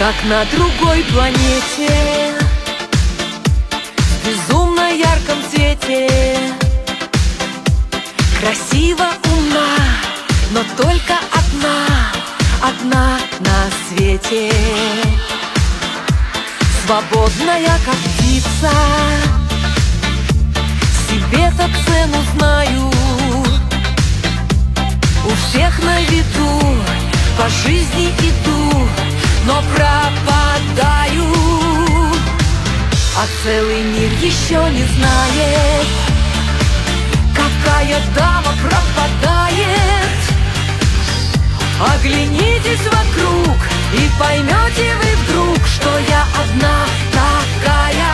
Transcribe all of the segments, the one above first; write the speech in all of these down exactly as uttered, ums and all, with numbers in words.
как на другой планете, в безумно ярком цвете. Красиво, умна, но только одна, одна на свете. Свободная, как птица, себе-то цену знаю. У всех на виду, по жизни иду, но пропадаю. А целый мир еще не знает, какая дама пропадает. Оглянитесь вокруг и поймете вы вдруг, что я одна такая.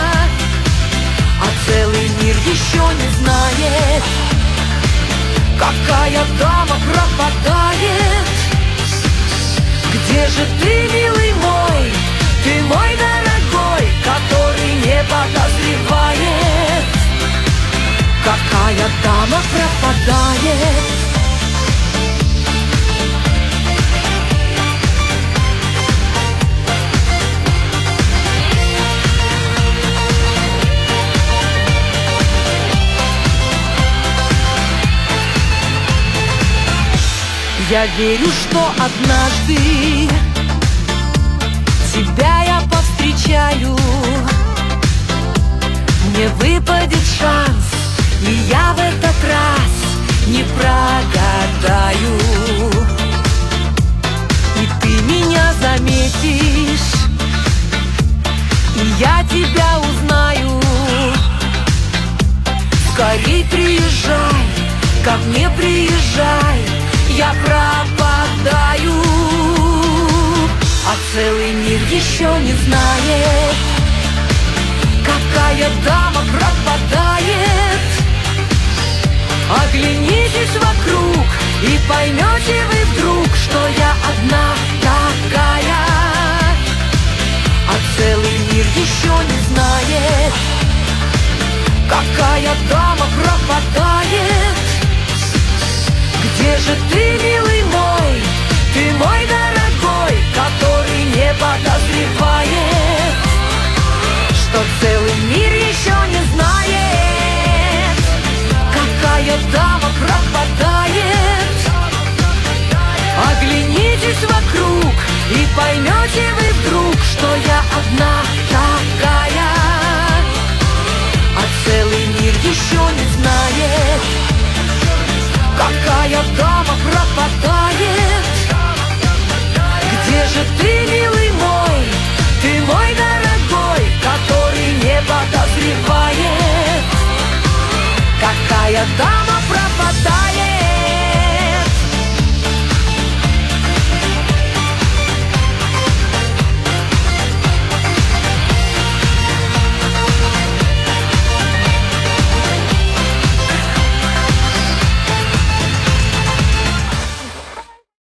А целый мир еще не знает, какая дама пропадает. Где же ты, милый мой, ты мой дорогой, который не подозревает, какая дама пропадает? Я верю, что однажды тебя я повстречаю. Мне выпадет шанс, и я в этот раз не прогадаю. И ты меня заметишь, и я тебя узнаю. Скорей приезжай, ко мне приезжай, я пропадаю. А целый мир еще не знает, какая дама пропадает. Оглянитесь вокруг и поймете вы вдруг, что я одна такая. А целый мир еще не знает, какая дама пропадает. Где же ты, милый мой, ты мой дорогой, который не подозревает, что целый мир еще не знает, какая дама пропадает. Оглянитесь вокруг и поймете